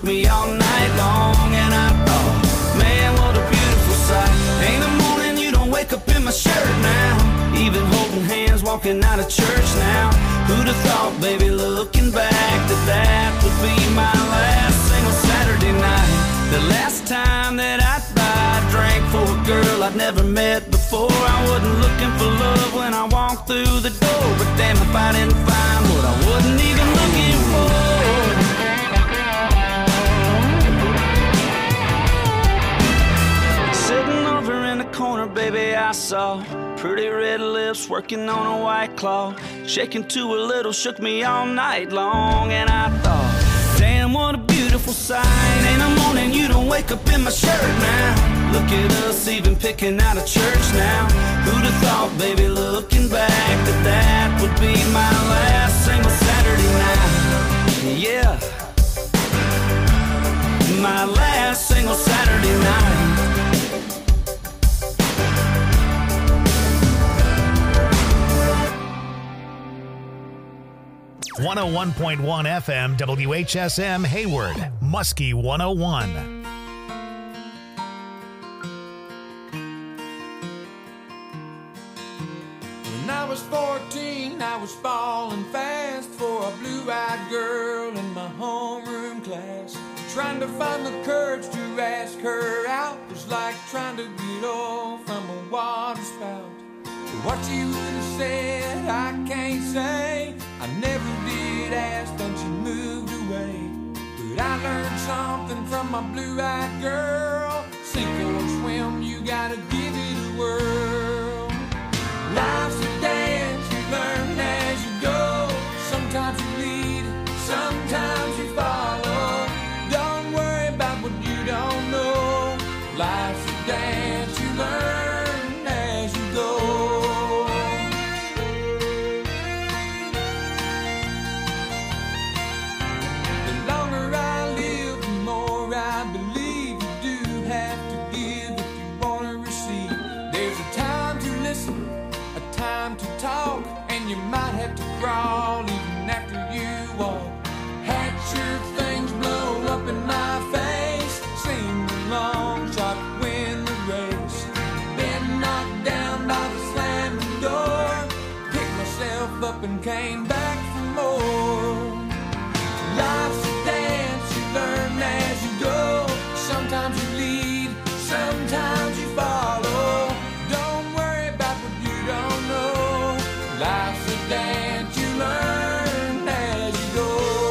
me all night long. And I thought, man, what a beautiful sight. Ain't a morning you don't wake up in my shirt now. Even holding hands walking out of church now. Who'd have thought, baby, looking back, that would be my last single Saturday night. The last time that I drank for a girl I'd never met before. I wasn't looking for love when I walked through the door, but damn if I didn't find what I wasn't even looking for. Sitting over in the corner, baby, I saw pretty red lips working on a White Claw. Shaking to a little, shook me all night long. And I thought, damn, what a beautiful sight. Ain't a morning you don't wake up in my shirt now. Look at us even picking out of church now. Who'd have thought, baby, looking back, that would be my last single Saturday night. Yeah, my last single Saturday night. 101.1 FM WHSM Hayward, Muskie 101. When I was 14, I was falling fast for a blue-eyed girl in my homeroom class. Trying to find the courage to ask her out was like trying to get off from a water spout. What you would have said, I can't say. I never did ask, then she moved away. But I learned something from my blue-eyed girl. Sink or swim, you gotta give it a whirl. Life's a dance, you learn as you go. Sometimes you lead, sometimes you follow. Don't worry about what you don't know. Life's a dance, you learn as you go. You might have to crawl even after you walk. Had your things blow up in my face. Seemed a long shot to win the race. Been knocked down by the slamming door. Picked myself up and came back for more. Life's a dance, you learn as you go. Sometimes you lead, sometimes you follow. Don't worry about what you don't know. Life's a dance, you learn as you go.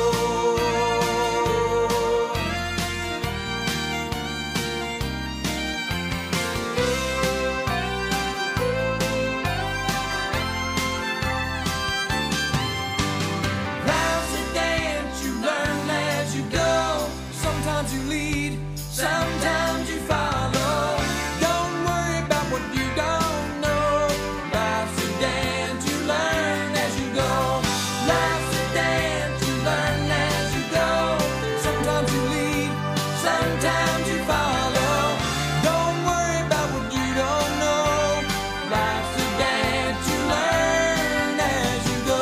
Life's a dance, you learn as you go. Sometimes you lead, sometimes you follow. Don't worry about what you don't know. Life's a dance, you learn as you go. Life's a dance, you learn as you go. Sometimes you lead, sometimes you follow. Don't worry about what you don't know. Life's a dance, you learn as you go.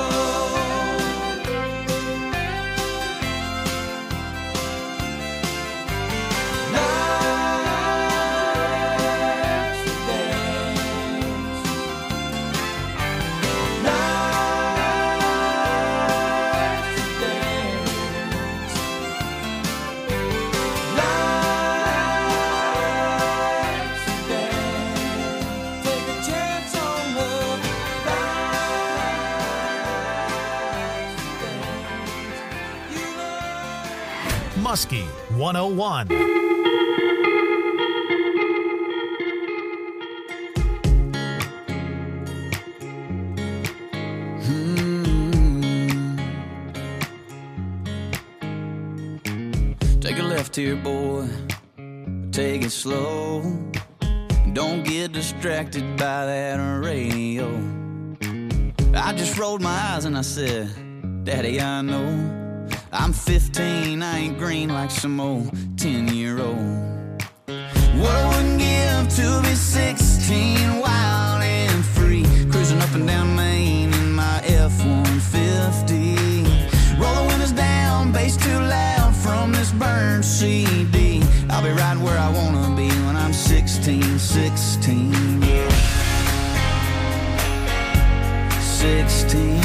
Life's a dance. Muskie 101. Take a left here, boy. Take it slow. Don't get distracted by that radio. I just rolled my eyes and I said, Daddy, I know I'm 15, I ain't green like some old 10-year-old. What I wouldn't give to be 16, wild and free, cruising up and down Main in my F-150. Roll the windows down, bass too loud from this burn. I'll be right where I wanna be when I'm 16, 16, yeah. 16.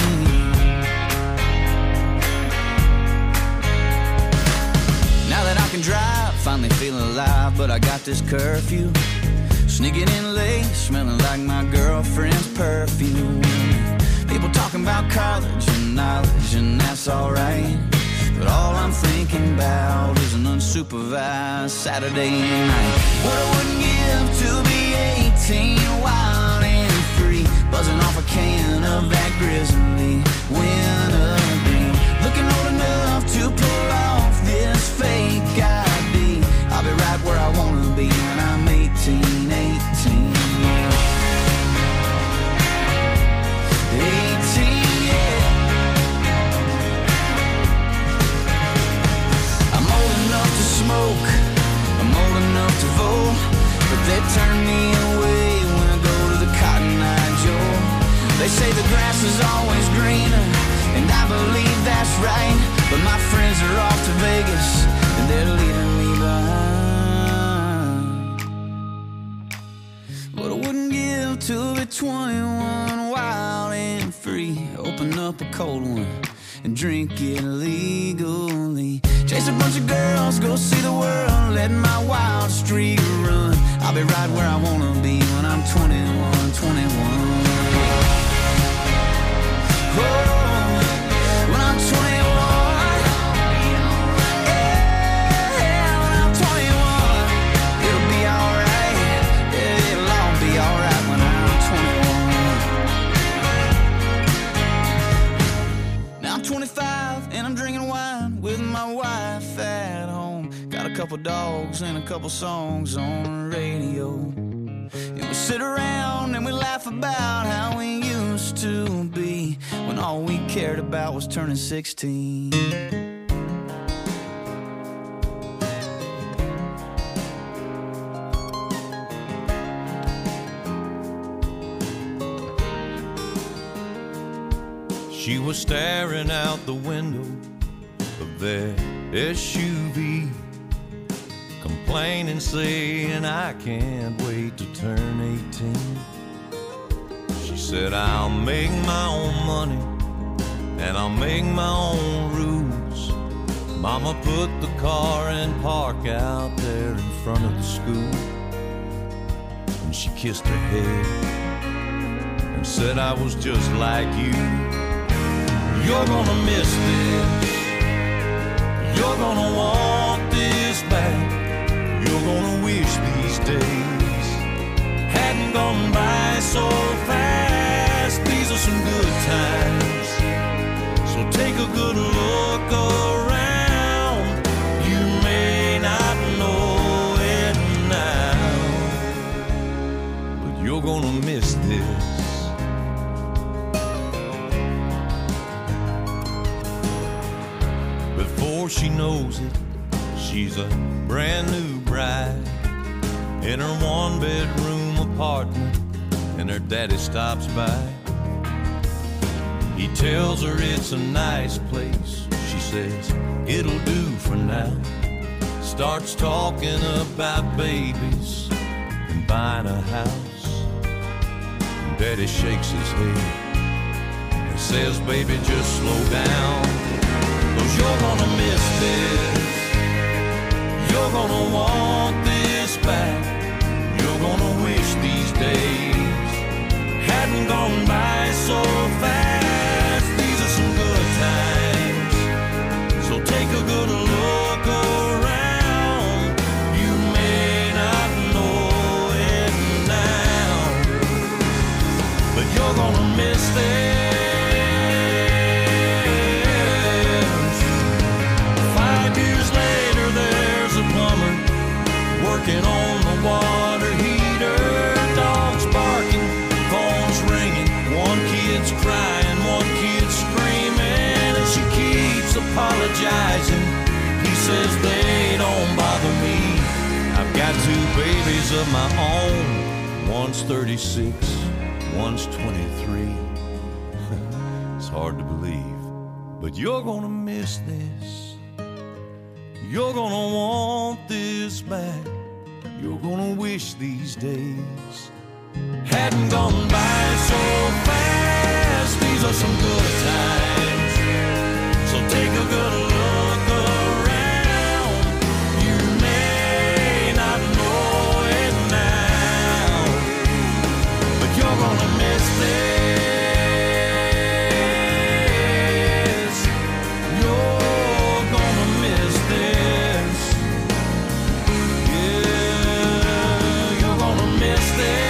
Now that I can drive, finally feeling alive, but I got this curfew. Sneaking in late, smelling like my girlfriend's perfume. People talking about college and knowledge, and that's alright. But all I'm thinking about is an unsupervised Saturday night. What I wouldn't give to be 18, wild and free, buzzing off a can of that grizzly wintergreen. Looking old enough to pull off this fake ID. I'll be right where I wanna be when I'm 18, 18, yeah. 18, yeah. I'm old enough to smoke, I'm old enough to vote, but they turn me away when I go to the Cotton Eye Joe. They say the grass is always greener, and I believe that's right, but my friends are off to Vegas, and they're leaving me behind. What I wouldn't give to be 21, wild and free, open up a cold one and drink it legally. Chase a bunch of girls, go see the world, let my wild streak run. I'll be right where I wanna be when I'm 21, 21. Oh, when I'm 21, yeah, when I'm 21, it'll be alright, yeah, it'll all be alright when I'm 21. Now I'm 25 and I'm drinking wine with my wife at home. Got a couple dogs and a couple songs on the radio. And we sit around and we laugh about how we used to be, when all we cared about was turning 16. She was staring out the window of their SUV, complaining, saying, I can't wait to turn 18. She said, I'll make my own money and I'll make my own rules. Mama put the car in park out there in front of the school, and she kissed her head and said, I was just like you. You're gonna miss this, you're gonna want this back, you're gonna wish these days hadn't gone by so fast. These are some good times, so take a good look around. You may not know it now, but you're gonna miss this. Before she knows it, she's a brand new bride in her one-bedroom apartment, and her daddy stops by. He tells her it's a nice place. She says, it'll do for now. Starts talking about babies and buying a house. And Daddy shakes his head and says, baby, just slow down, 'cause you're gonna miss this. You're gonna want this back. You're gonna wish these days hadn't gone by so fast. These are some good times, so take a good look around. You may not know it now, but you're gonna miss this. 5 years later, there's a plumber working on the water heater. Dogs barking, phones ringing, one kid's crying, one kid's screaming, and she keeps apologizing. He says they don't bother me. I've got 2 babies of my own. One's 36, one's 23. It's hard to believe, but you're gonna miss this. You're gonna want this us back. You're gonna wish these days hadn't gone by so fast. These are some good times, so take a good look around. You may not know it now, but you're gonna miss this. You're gonna miss this. Yeah, you're gonna miss this.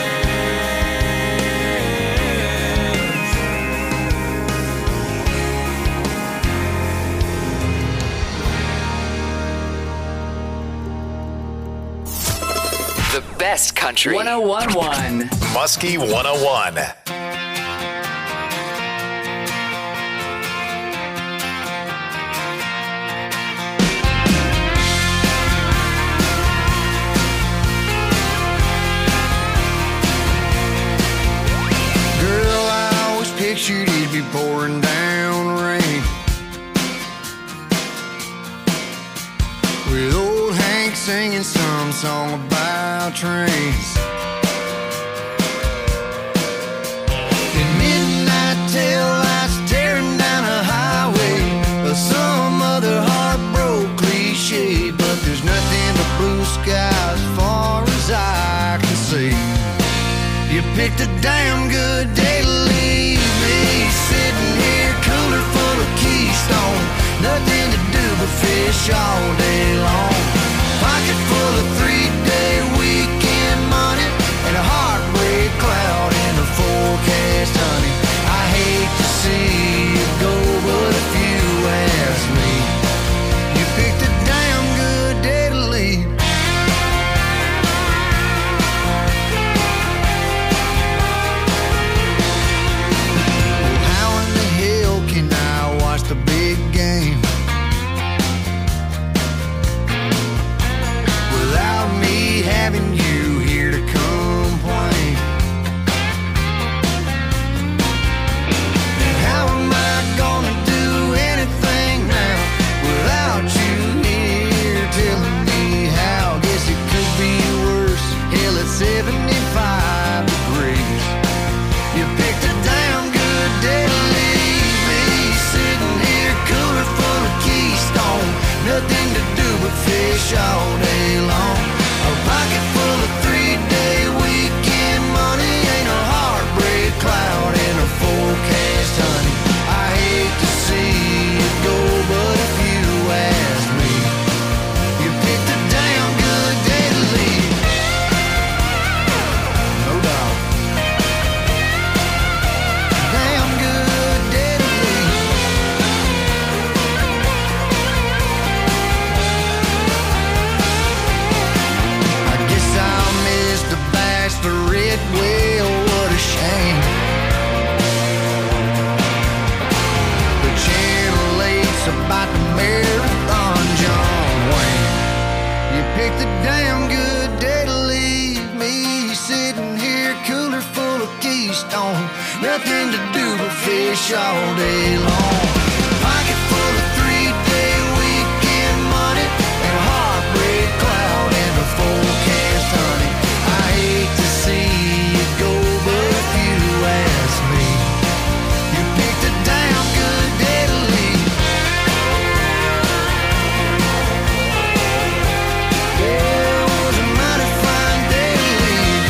The best country. 101.1. Muskie 101. Girl, I always pictured it'd be pouring down rain, with old Hank singing some song about trains. In midnight tail lights tearing down a highway, or some other heartbroken cliche, but there's nothing but blue sky as far as I can see. You picked a damn good day to leave me, sitting here cooler full of Keystone, nothing to do but fish all day long. Pocket full of 3-day weekend money and a heartbreak cloud in the forecast, honey. I hate to see you go, but if you ask me, you picked a damn good day to leave. Well, how in the hell can I watch the big game without me having you here to complain? And how am I gonna do anything now without you here telling me how? Guess it could be worse. Hell, it's 75 degrees. You picked a damn good day to leave me, sitting here cooler full of Keystone, nothing to do but fish all day long. A pocket full of 3-day weekend money, ain't a heartbreak cloud in a forecast, honey. I hate to see you go, but if you ask me, you picked a damn good day to leave. No doubt. Damn good day to leave. I guess I'll miss the bachelorette, well, what a shame. The Channel 8's about the marathon, John Wayne. You picked a damn good day to leave me, sitting here cooler full of Keystone, nothing to do but fish all day long. Pocket full of 3-day weekend money and a heartbreak cloud in the forecast, honey. I hate to see you go, but if you ask me, you picked a damn good day to leave. Yeah, it was a mighty fine day to leave.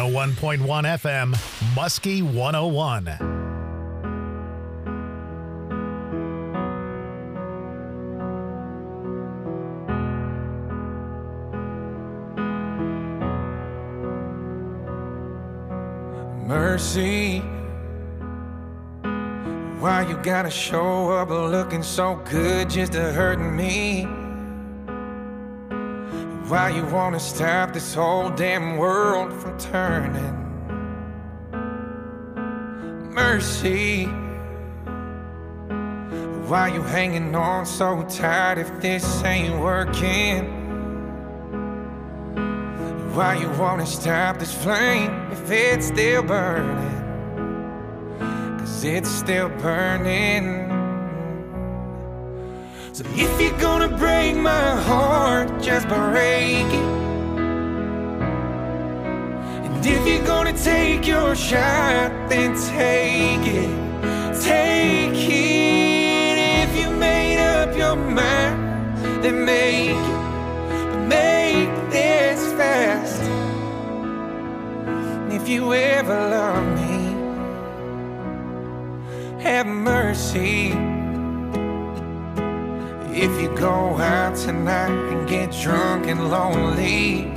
101.1 FM, Muskie 101. Mercy, why you gotta show up looking so good just to hurt me? Why you wanna stop this whole damn world from turning? Mercy, why you hanging on so tight if this ain't working? Why you wanna stop this flame if it's still burning? 'Cause it's still burning. So if you're gonna break my heart, just break it. And if you're gonna take your shot, then take it. Take it. If you made up your mind, then make it. But make this fast. If you ever love me, have mercy. If you go out tonight and get drunk and lonely,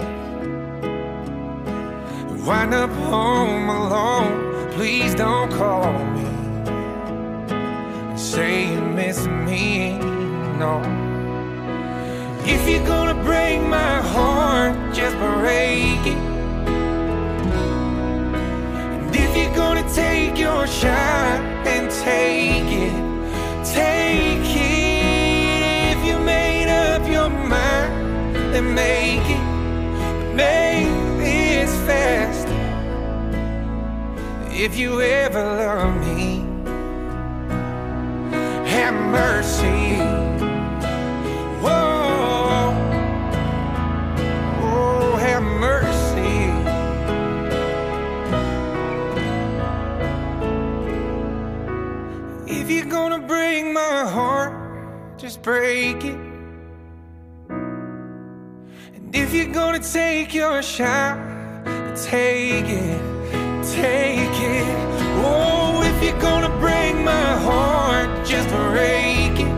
wind up home alone, please don't call me and say you miss me, no. If you're gonna break my heart, just break it. And if you're gonna take your shot, then take it. Take it. If you made up your mind, then make it. Make this fast. If you ever love me, have mercy. Whoa, oh, have mercy. If you're gonna break my heart, just break it. And if you're gonna take your shot, take it, take it. Oh, if you're gonna break my heart, just break it.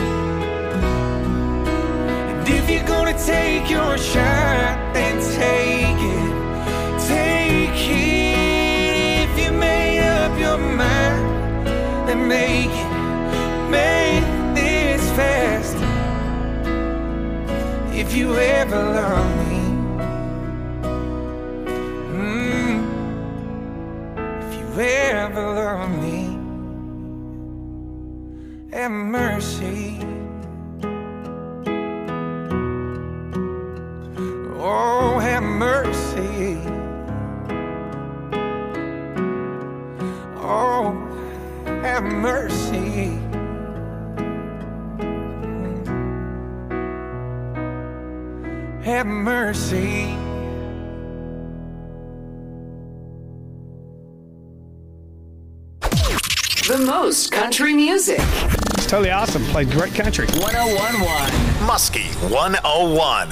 And if you're gonna take your shot, then take it, take it. If you made up your mind, then make it, make this fast. If you ever love me, if you ever love me, have mercy. Oh, have mercy. Oh, have mercy. Have mercy. The most country music. It's totally awesome. Played great country. 101.1 Muskie 101.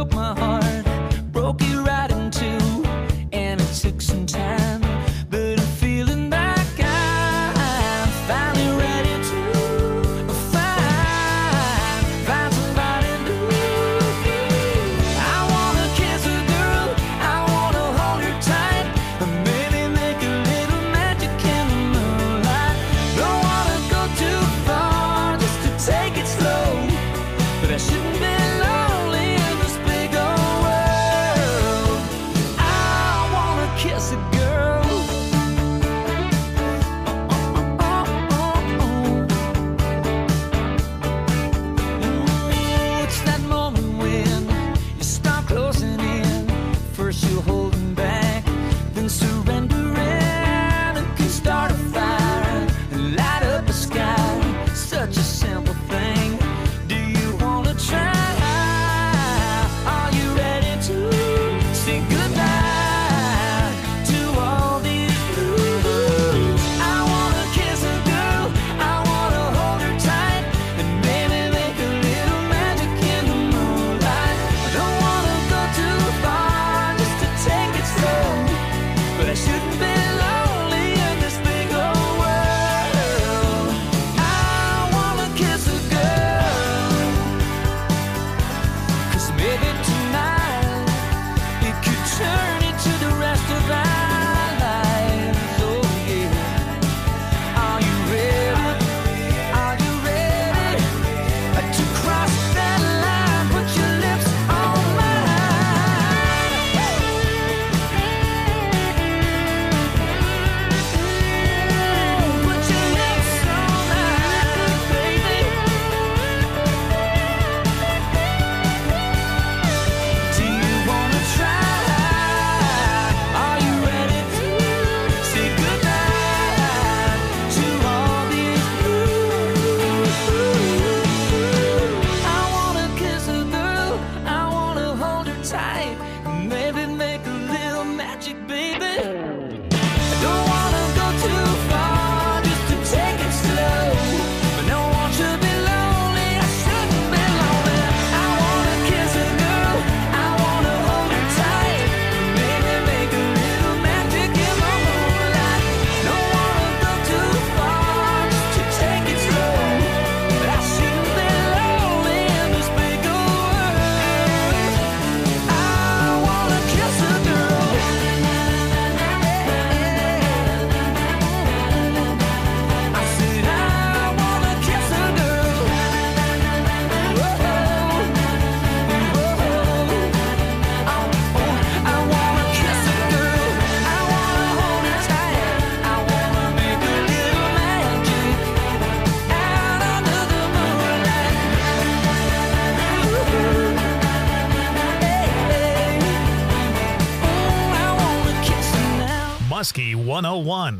Broke it right in two, and it took some time. But Baby, tonight it could turn into the rest of our lives. Oh yeah. Are you ready? Are you ready to cross that line? Put your lips on mine. Put your lips on mine, baby. Do you wanna try? Are you ready to say goodnight to all these blues? I wanna kiss a girl, I wanna hold her tight, maybe make a little magic, baby. I don't wanna go too far, just to take it slow. But no one should be lonely, I shouldn't be lonely. I wanna kiss a girl, I wanna hold her tight, maybe make a little magic in the moonlight. Don't wanna go too far, just to take it slow. But I shouldn't be lonely in this big old world. I wanna kiss a girl. I said I wanna kiss a girl. Whoa, whoa. I wanna kiss a girl. I wanna hold her tight. I wanna make a little magic out under the moonlight. I wanna kiss her now. Muskie 101.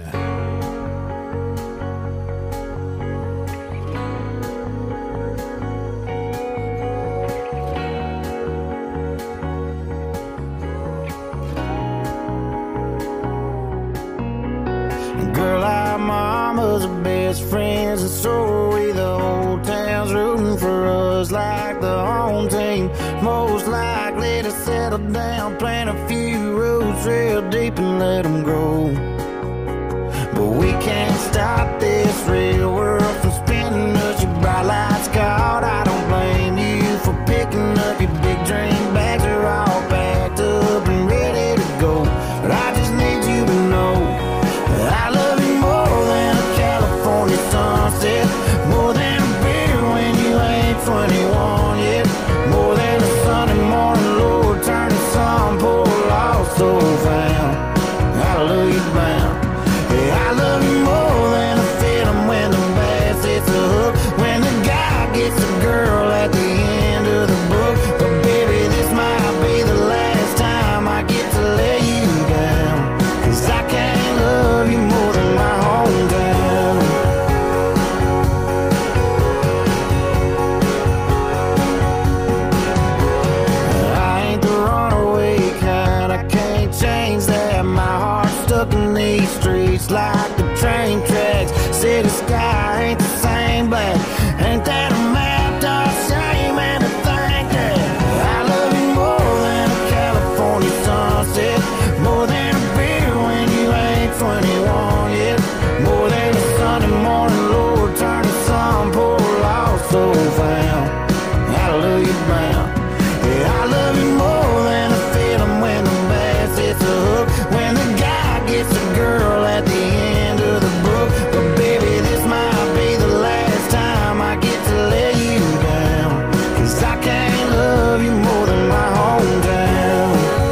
Girl, our mamas are best friends, and so are we. The whole town's rooting for us like the home team. Most likely to settle down, plant a few roots real deep and let them grow. But we can't stop this real world from spinning us. Your bright lights caught, I don't blame you for picking up your big dream bags. Are all packed up and ready to go. But I just need you to know I love you more than a California sunset, more than a beer when you ain't 21 yet, more than a Sunday morning, Lord, turn the sun, poor lost soul found. I love you bound. Yeah, I love you more than a film when the bass hits a hook, when the guy gets a girl at the end of the book. But baby, this might be the last time I get to lay you down, 'cause I can't love you more than my hometown. I ain't the runaway kind, I can't change that. My heart's stuck in these streets like the train tracks. City sky ain't the same black. Ain't that a map, dark shame and to think that I love you more than a California sunset, more than a beer when you ain't 21 yet, more than a Sunday morning, Lord, turn the sun, poor lost soul found. I love you bound. Yeah, I love you more than a film when the bass hits a hook, when the guy gets a girl at the end of the book. But baby, this might be the last time I get to lay you down, 'cause I can't love you more than my hometown.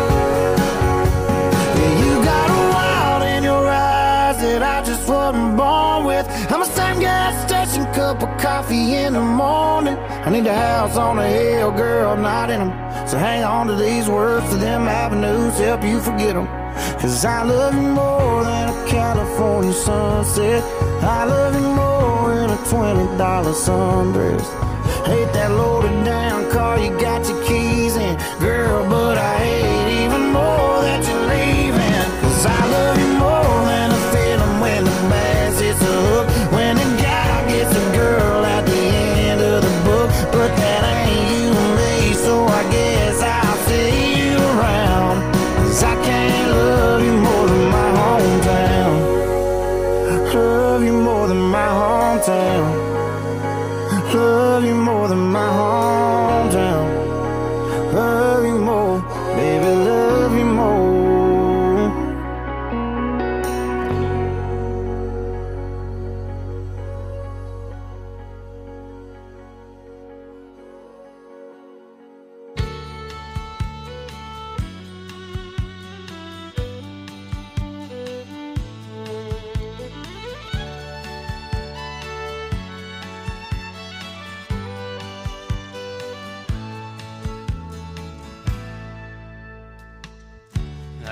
Yeah, you got a wild in your eyes that I just wasn't born with. I'm a same gas station cup of coffee in the morning. I need a house on a hill, girl, not in them. So hang on to these words, to them avenues, help you forget them. 'Cause I love you more than a California sunset. I love you more than a $20 sundress. Hate that loaded down car you got your keys in, girl, but I hate even more that you're leaving. 'Cause I love you more than a film when the bass hits a hook, when the guy gets a girl at the end of the book. But that ain't you and me, so I guess I'll see you around. 'Cause I can't love you more than my hometown. Love you more than my hometown. Love you more than my hometown.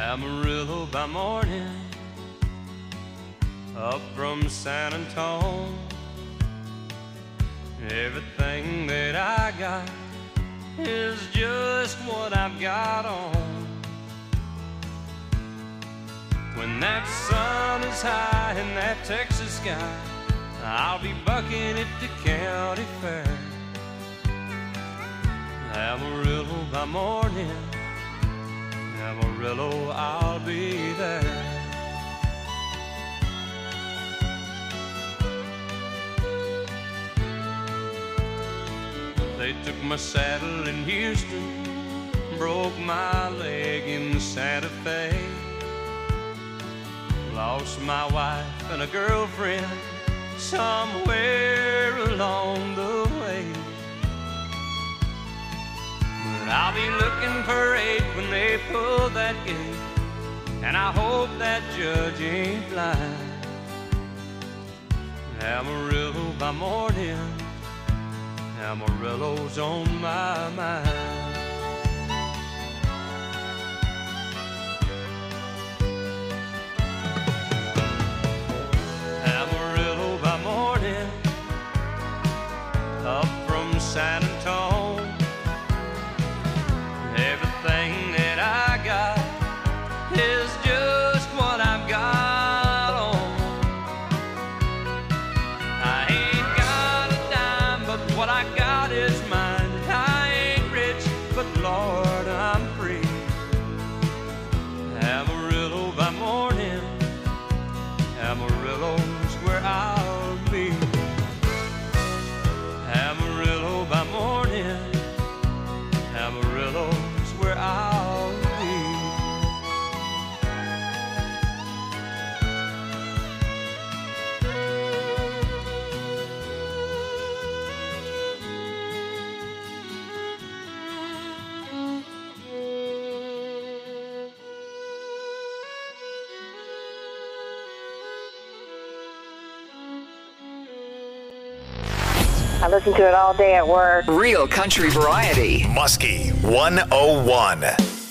Amarillo by morning, up from San Antone. Everything that I got is just what I've got on. When that sun is high in that Texas sky, I'll be bucking at the county fair. Amarillo by morning, Amarillo, I'll be there. They took my saddle in Houston, broke my leg in Santa Fe. Lost my wife and a girlfriend somewhere along the way. But I'll be looking for 8 when they pull that gate, and I hope that judge ain't blind. Amarillo by morning, Amarillo's on my mind. Amarillo by morning, up from San Antone. Everything that I got is just what I've got on. I ain't got a dime, but what I got is mine. I ain't rich, but Lord, I'm free. Amarillo by morning, Amarillo's where I'll be. Amarillo by morning, Amarillo's where I'll be. I listen to it all day at work. Real country variety. Muskie 101.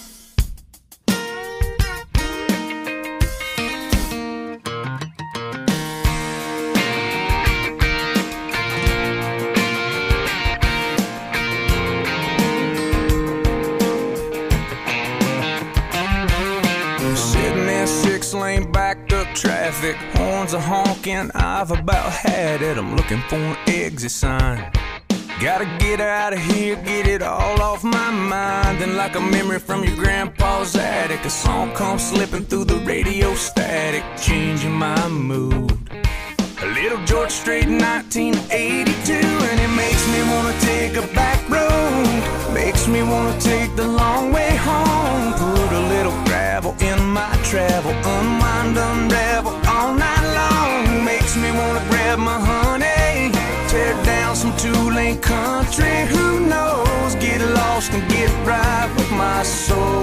Sitting in 6-lane backed up traffic, horns are honking, I've about had it. I'm looking for an exit sign. Gotta get out of here, get it all off my mind. Then like a memory from your grandpa's attic, a song comes slipping through the radio static, changing my mood. A little George Strait, 1982, and it makes me wanna take a back road. Makes me wanna take the long way home. Put a little gravel in my travel, unwind, unravel all night long. Makes me wanna grab my honey, tear down some 2-lane country. Who knows? Get lost and get right with my soul.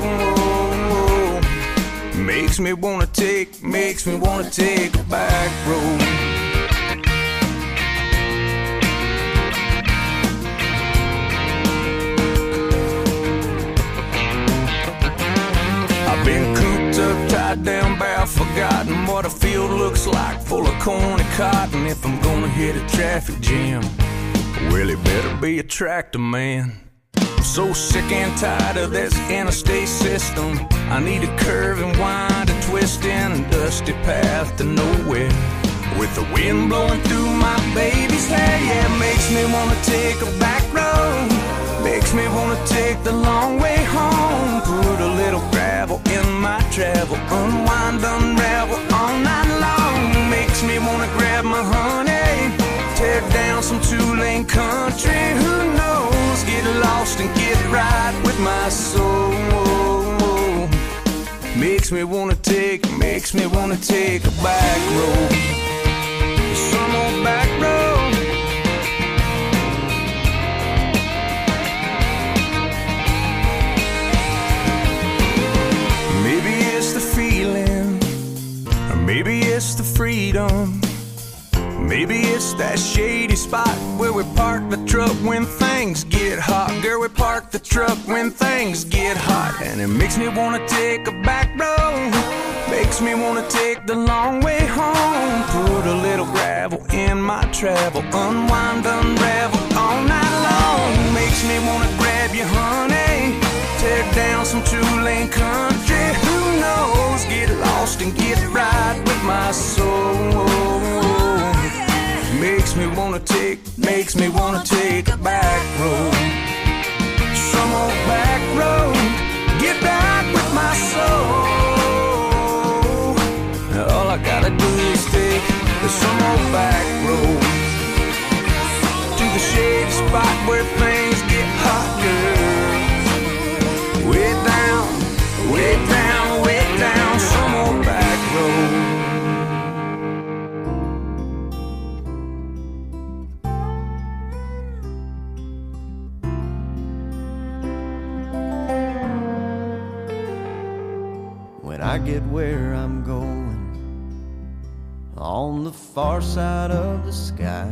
Makes me wanna take a back road. Been cooped up, tied down, bow, forgotten what a field looks like, full of corn and cotton. If I'm gonna hit a traffic jam, well, it better be a tractor man. I'm so sick and tired of this interstate system. I need a curve and wind, a twist in a dusty path to nowhere, with the wind blowing through my baby's hair. Yeah, it makes me wanna take a back road. Makes me wanna take the long way home. Put a little gravel in my travel, unwind, unravel all night long. Makes me wanna grab my honey, tear down some 2-lane country. Who knows? Get lost and get right with my soul. Makes me wanna take a back road. Some old back road. Maybe it's the freedom. Maybe it's that shady spot where we park the truck when things get hot. Girl, we park the truck when things get hot. And it makes me wanna take a back road, makes me wanna take the long way home. Put a little gravel in my travel, unwind, unravel all night long. Makes me wanna grab you, honey, tear down some two-lane country. Who knows, get lost and get right with my soul. Makes me wanna take a back road. Some old back road, get right with my soul. All I gotta do is take some old back road to the shady spot where things get hot, girl. Way down, way down, way down, some old back road. When I get where I'm going, on the far side of the sky,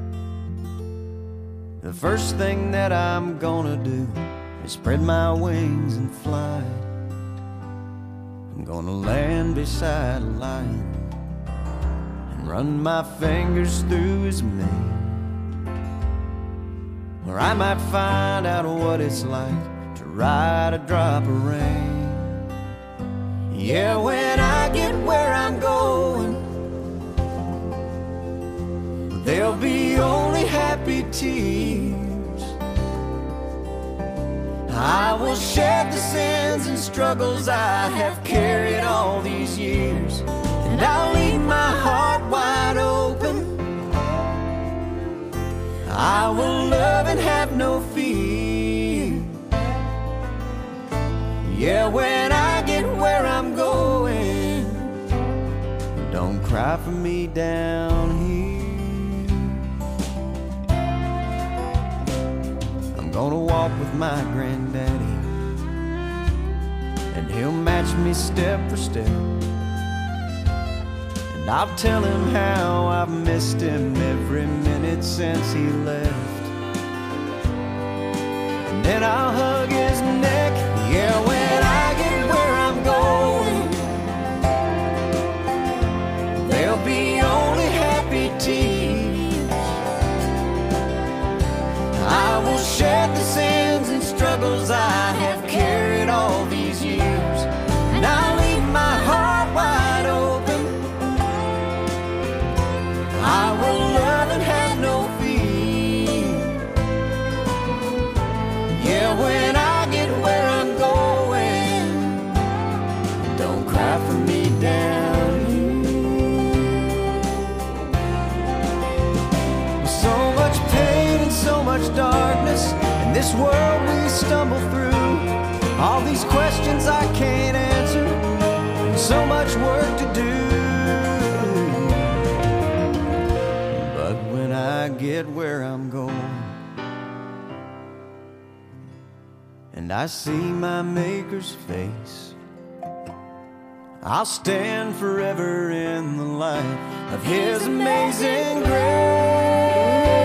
the first thing that I'm gonna do is spread my wings and fly. I'm gonna land beside a lion and run my fingers through his mane, or I might find out what it's like to ride a drop of rain. Yeah, when I get where I'm going, there'll be only happy tears. I will shed the sins and struggles I have carried all these years, and I'll leave my heart wide open. I will love and have no fear. Yeah, when I get where I'm going, don't cry for me down here. I'm gonna walk with my granddaddy, and he'll match me step for step. And I'll tell him how I've missed him every minute since he left. And then I'll hug his neck. Yeah, when I get where I'm going, there'll be only happy tears. I will shed the sins and struggles I have carried all these years, and I'll leave my heart wide open. I will love and have no fear. Yeah, when I get where I'm going, don't cry for me down here. So much pain and so much darkness in this world we stumble through. All these questions I can't answer, and so much work to do. But when I get where I'm going, and I see my Maker's face, I'll stand forever in the light of His amazing grace.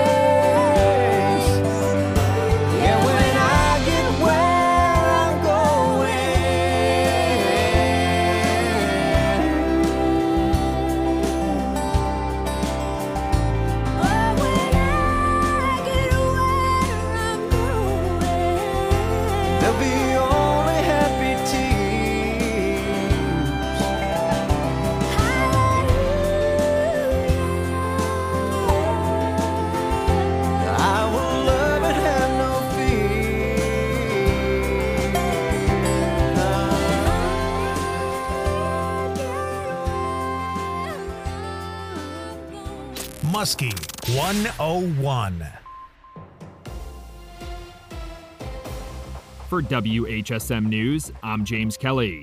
Yeah, when I get where I'm going, there'll be only happy tears. I will love and have no fear. Muskie 101. For WHSM News, I'm James Kelly.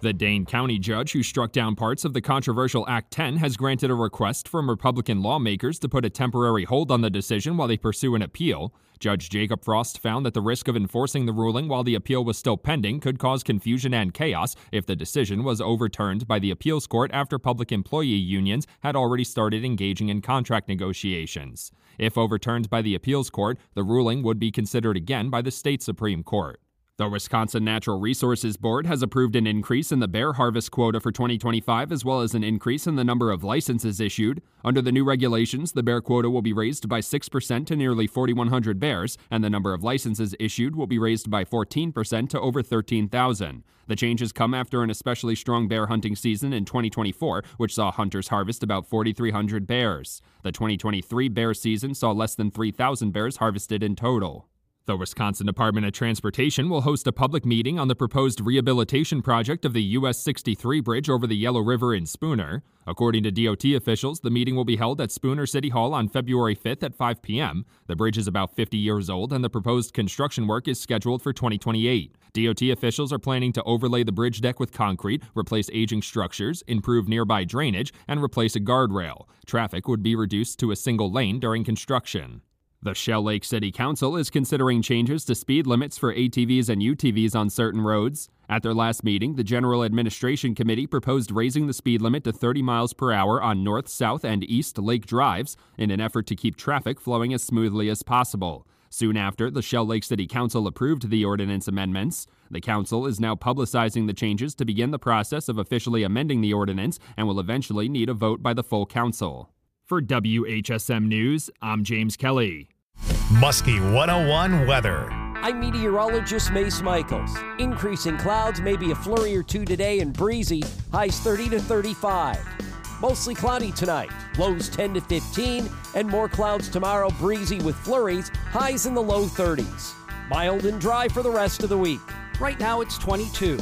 The Dane County judge who struck down parts of the controversial Act 10 has granted a request from Republican lawmakers to put a temporary hold on the decision while they pursue an appeal. Judge Jacob Frost found that the risk of enforcing the ruling while the appeal was still pending could cause confusion and chaos if the decision was overturned by the appeals court after public employee unions had already started engaging in contract negotiations. If overturned by the appeals court, the ruling would be considered again by the state Supreme Court. The Wisconsin Natural Resources Board has approved an increase in the bear harvest quota for 2025 as well as an increase in the number of licenses issued. Under the new regulations, the bear quota will be raised by 6% to nearly 4,100 bears, and the number of licenses issued will be raised by 14% to over 13,000. The changes come after an especially strong bear hunting season in 2024, which saw hunters harvest about 4,300 bears. The 2023 bear season saw less than 3,000 bears harvested in total. The Wisconsin Department of Transportation will host a public meeting on the proposed rehabilitation project of the US 63 bridge over the Yellow River in Spooner. According to DOT officials, the meeting will be held at Spooner City Hall on February 5th at 5 p.m. The bridge is about 50 years old, and the proposed construction work is scheduled for 2028. DOT officials are planning to overlay the bridge deck with concrete, replace aging structures, improve nearby drainage, and replace a guardrail. Traffic would be reduced to a single lane during construction. The Shell Lake City Council is considering changes to speed limits for ATVs and UTVs on certain roads. At their last meeting, the General Administration Committee proposed raising the speed limit to 30 miles per hour on north, south, and east lake drives in an effort to keep traffic flowing as smoothly as possible. Soon after, the Shell Lake City Council approved the ordinance amendments. The council is now publicizing the changes to begin the process of officially amending the ordinance and will eventually need a vote by the full council. For WHSM News, I'm James Kelly. Muskie 101 weather. I'm meteorologist Mace Michaels. Increasing clouds, maybe a flurry or two today and breezy, highs 30 to 35. Mostly cloudy tonight, lows 10 to 15, and more clouds tomorrow, breezy with flurries, highs in the low 30s. Mild and dry for the rest of the week. Right now it's 22.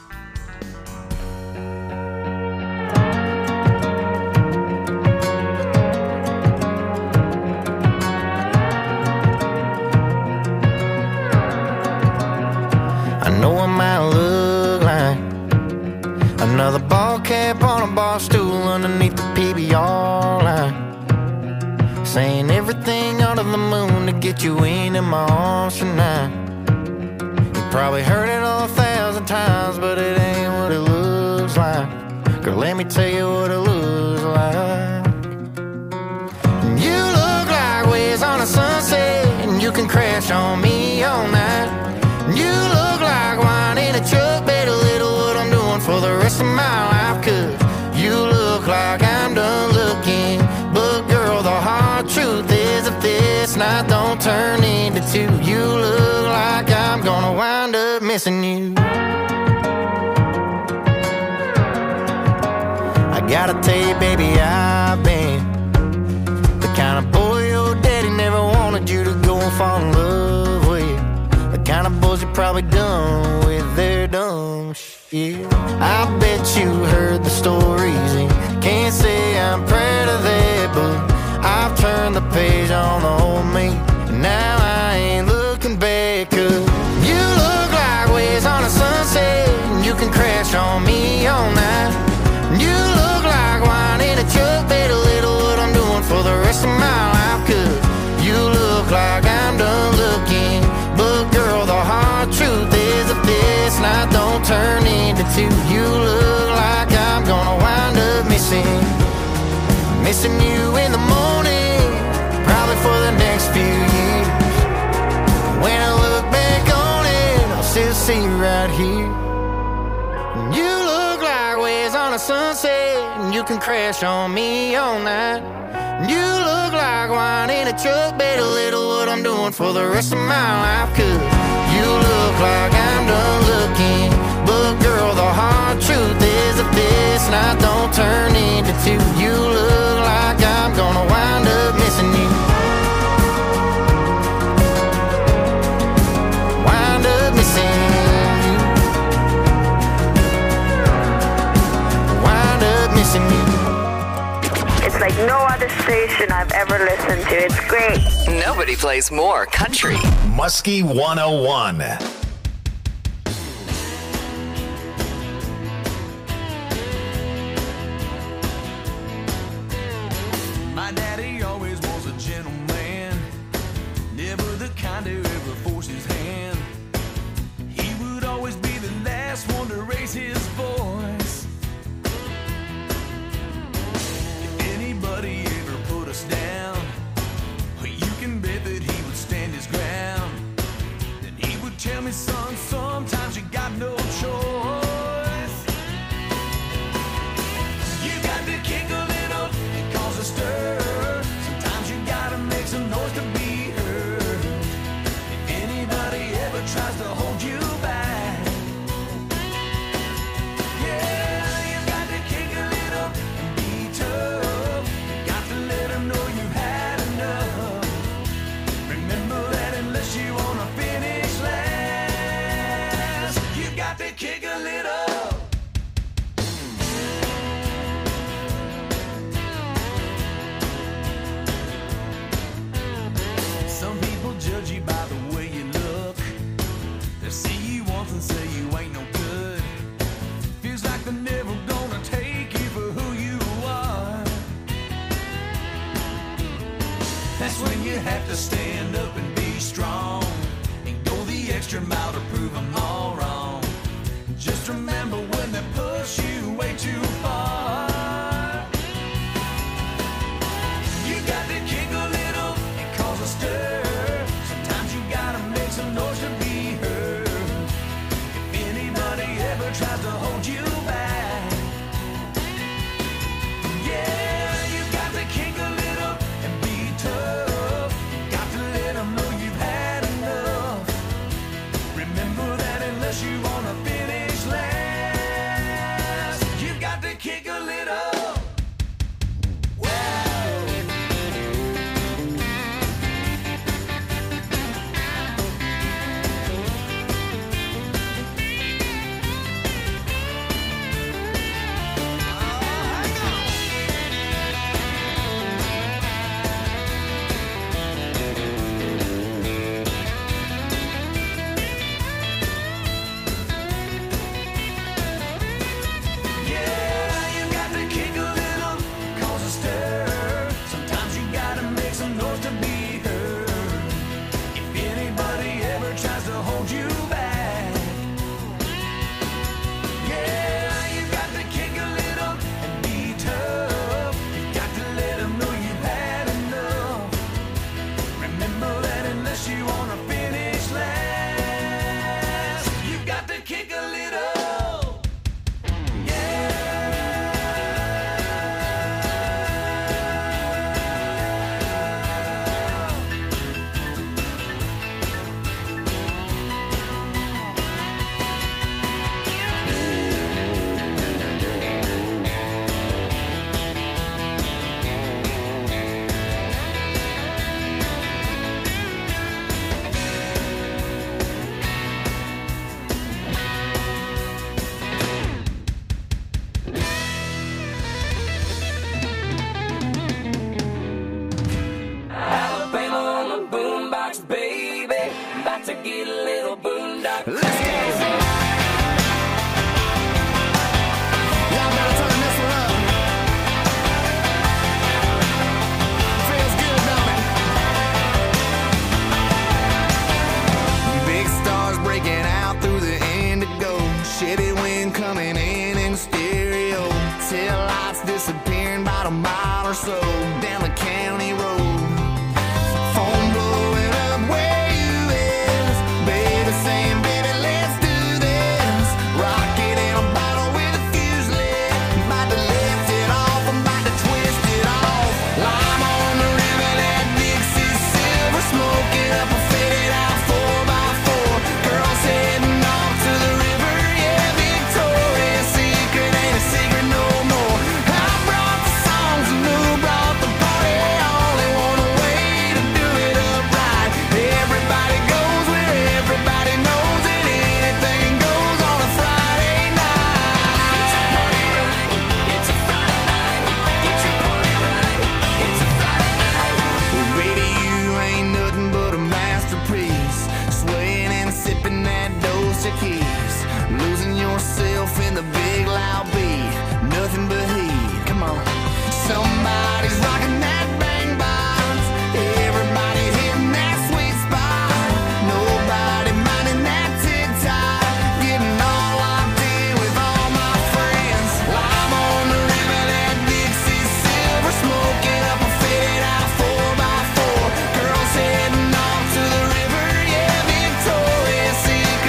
I know I might look like another ball cap on a bar stool underneath the PBR line, saying everything under the moon to get you into my arms tonight. You probably heard it 1,000 times, but it ain't what it looks like. Girl, let me tell you what it looks like. You look like waves on a sunset, and you can crash on me all night. You look like wine in a truck, better little what I'm doing for the rest of my life. Cause you look like I'm done looking, but girl, the hard truth is if this night don't turn into two, you look like I'm gonna wind up missing you. I gotta tell you, baby, I've been the kind of boy your daddy never wanted you to go and fall in love with. Kind of boys you probably done with their dumb shit. I bet you heard the stories and can't say I'm proud of that, but I've turned the page on the old me, and now I ain't looking back. Cause you look like waves on a sunset, and you can crash on me all night. You look like wine in a truck, bet a little what I'm doing for the rest of my life. Cause you look like I'm done looking, but girl, the hard truth is if this night don't turn into two, you look like I'm gonna wind up missing you in the morning, probably for the next few years. When I look back on it, I'll still see you right here. You look like waves on a sunset, and you can crash on me all night. You look like wine in a truck, bet a little what I'm doing for the rest of my life. Cause you look like I'm done looking, but girl, the hard truth is if this night don't turn into two, you look like I'm gonna wind up missing you. Wind up missing you. Wind up missing you. It's like no other station I've ever listened to. It's great. Nobody plays more country. Muskie 101. me, son, sometimes you got no choice. You got to kick a little and cause a stir. Sometimes you gotta make some noise to be heard. If anybody ever tries to hold you back, yeah, you got to kick a little and be tough. You got to let them know you've had enough. Remember that unless you wanna finish last, you got to kick a little. Some people judge you by the way you look. They see you once and say you ain't no good. Feels like they're never gonna take you for who you are. That's when you have to stand up and be strong and go the extra mile to prove them all wrong. Just remember when they push you way too far, you got to kick a little and cause a stir. Sometimes you gotta make some noise to be heard. If anybody ever tries to hold you back, yeah, you got to kick a little and be tough. You got to let them know you've had enough. Remember that unless you wanna finish last, you got to kick a little. Secret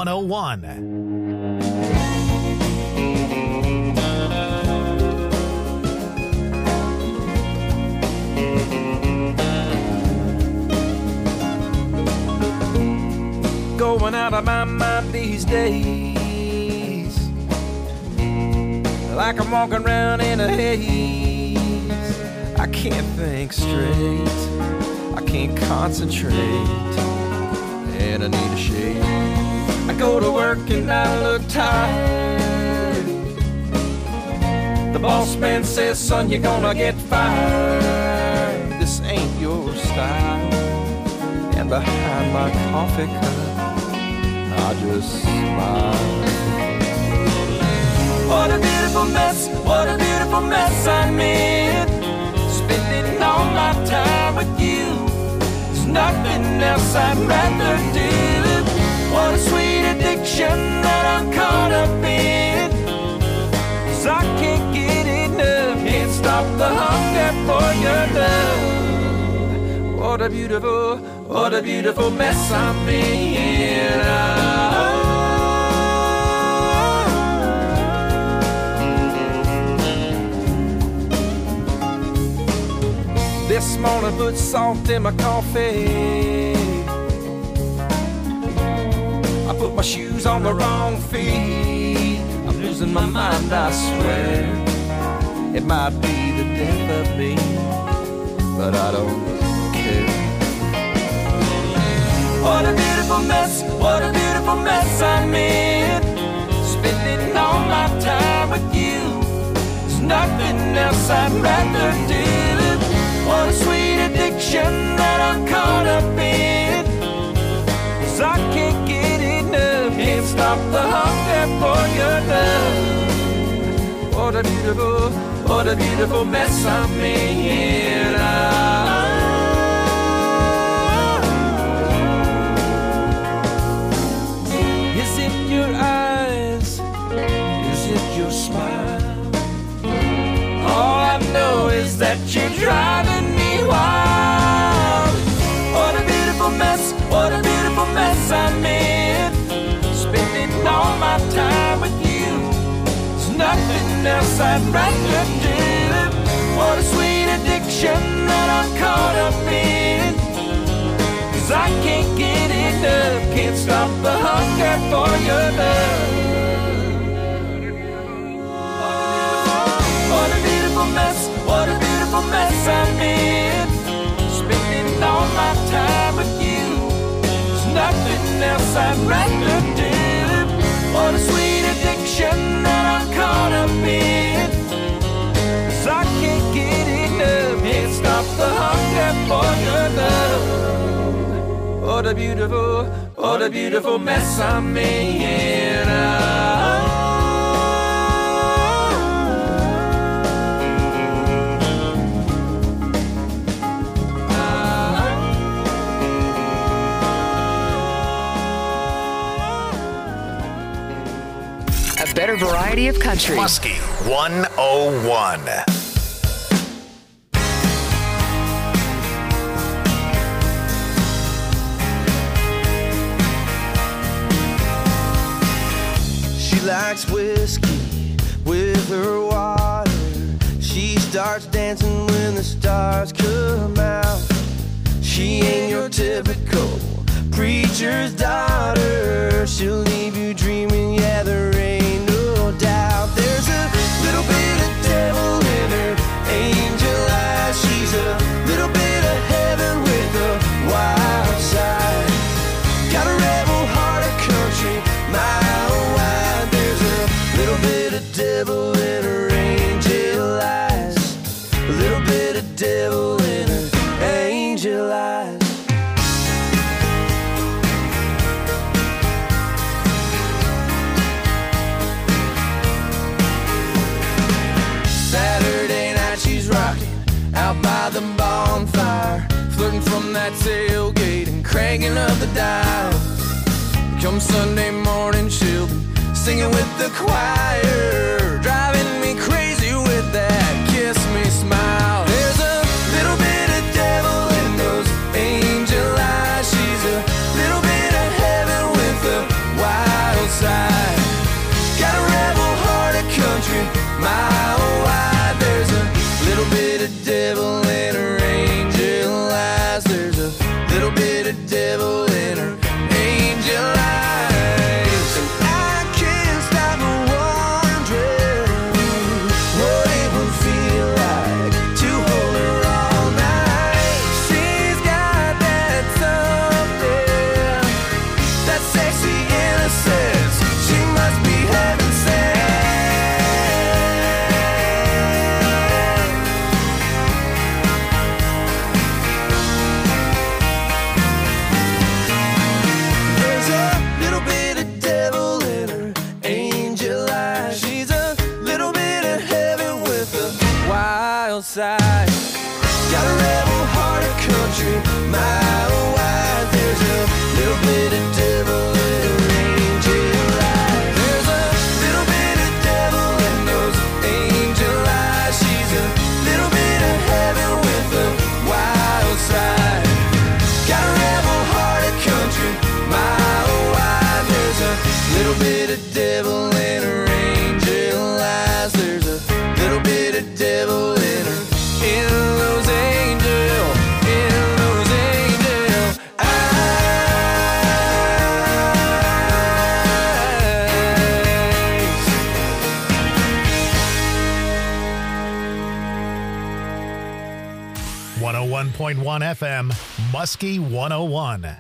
101. Going out of my mind these days, like I'm walking around in a haze. I can't think straight, I can't concentrate, and I need a shave. I go to work and I look tired. The boss man says, son, you're gonna get fired. This ain't your style. And behind my coffee cup, I just smile. What a beautiful mess, what a beautiful mess I'm in. Spending all my time with you. There's nothing else I'd rather do. What a sweet addiction that I'm caught up in. 'Cause I can't get enough, can't stop the hunger for your love. What a beautiful mess I'm in. This morning put salt in my coffee. I put my shoes on the wrong feet. I'm losing my mind, I swear. It might be the death of me, but I don't care. What a beautiful mess I'm in. Spending all my time with you. There's nothing else I'd rather do. What a sweet addiction that I'm caught up in. 'Cause I can't get enough, can't stop the hunger for your love. What a beautiful mess I'm in. Is it your eyes? Is it your smile? All I know is that you're driving me wild. What a beautiful mess I'm in. Spending all my time with you. There's nothing else I'd rather do. What a sweet addiction that I'm caught up in. 'Cause I can't get enough, can't stop the hunger for your love. What a beautiful mess I'm in. Spending all my time with you. There's nothing else I'd rather do. What a sweet addiction that I'm caught up in. 'Cause I can't get enough, can't stop the hunger for your love. What a beautiful mess I'm in. A better variety of country. Muskie 101. She likes whiskey with her water. She starts dancing when the stars come out. She ain't your typical preacher's daughter. She'll leave you dreaming, yeah, there ain't no doubt. There's a little bit of devil in her angel eyes. She's a little bit of heaven with a wild side. Got a rebel heart of country, mile wide. There's a little bit of devil in her angel eyes. A little bit of devil in her angel eyes. Saturday night she's rocking out by the bonfire, flirting from that tailgate and cranking up the dial. Come Sunday morning she'll be singing with the choir, driving me crazy with that kiss me smile. There's a little bit of devil in those angel eyes. She's a little bit of heaven with a wild wild side. Got a rebel heart of country, mile wide. There's a little bit of devil in her angel eyes. There's a little bit of devil in those angel eyes. She's a little bit of heaven with a wild side. Got a rebel heart of country, mile wide. There's a little bit of devil in her angel eyes. There's a little bit of devil in her, in those angel eyes. 101.1 FM, Muskie 101.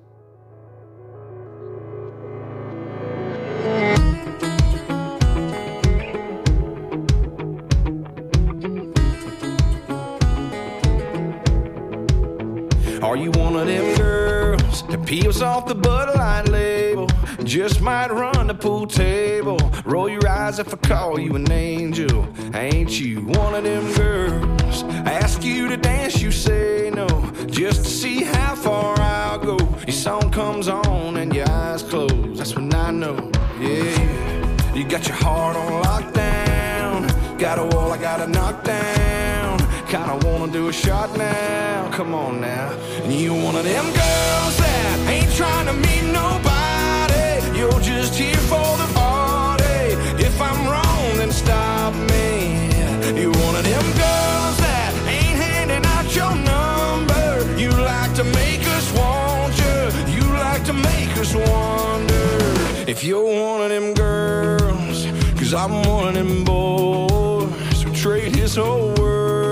Are you one of them girls that peels off the Bud Light label? Just might run the pool table. Roll your eyes if I call you an angel. Ain't you one of them girls? I ask you to dance, you say no, just to see how far I'll go. Your song comes on and your eyes close. That's when I know, yeah. You got your heart on lockdown. Got a wall I gotta knock down. Kinda wanna do a shot now, come on now. And you one of them girls that ain't trying to meet nobody. You're just here for the party. If I'm wrong, then stop me. You one of them girls that ain't handing out your number. You like to make us want you. You like to make us wonder if you're one of them girls. 'Cause I'm one of them boys who trade his whole world.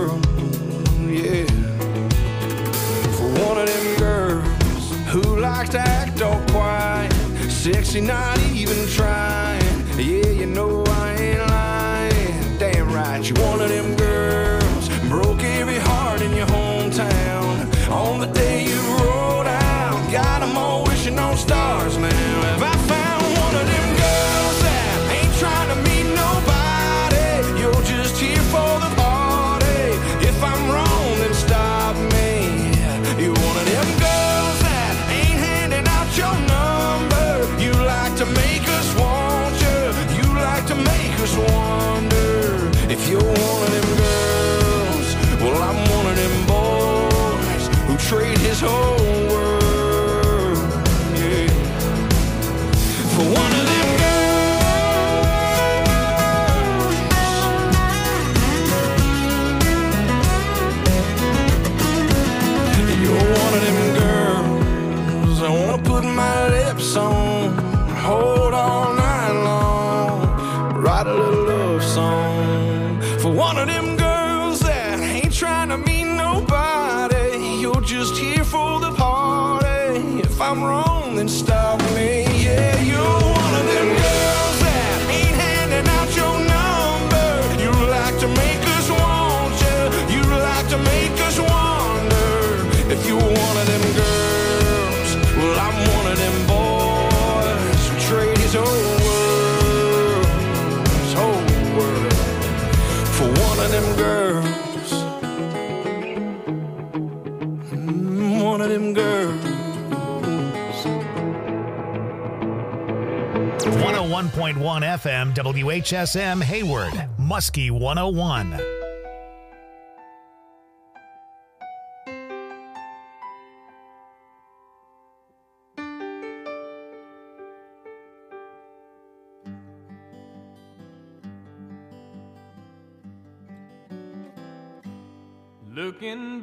One of them girls who likes to act all quiet, sexy, not even trying. Yeah, you know I ain't lying. Damn right, you one of them girls broke every heart in your hometown. On the day you rolled out, got them all wishing on stars now. Have I found one of them girls that ain't trying to meet nobody? You're just here for the party. If I'm wrong, then stop me. You one of them girls that ain't handing out your number. You like to make us want you. You like to make us wonder if you're one of them girls. Well, I'm one of them boys who trade his whole world, yeah, for one of them one of them girls I wanna put my lips on, hold all night long, write a little love song for one of them girls that ain't trying to meet nobody. You're just here for the party. If I'm wrong, then stop me. Yeah, you're one of them girls that ain't handing out your number. You like to make us want you. You like to make us wonder if you're one of them girls. Well, I'm one of them boys who trade his whole world for one of them girls. One of them girls. 101.1 FM, WHSM Hayward, Muskie 101. Looking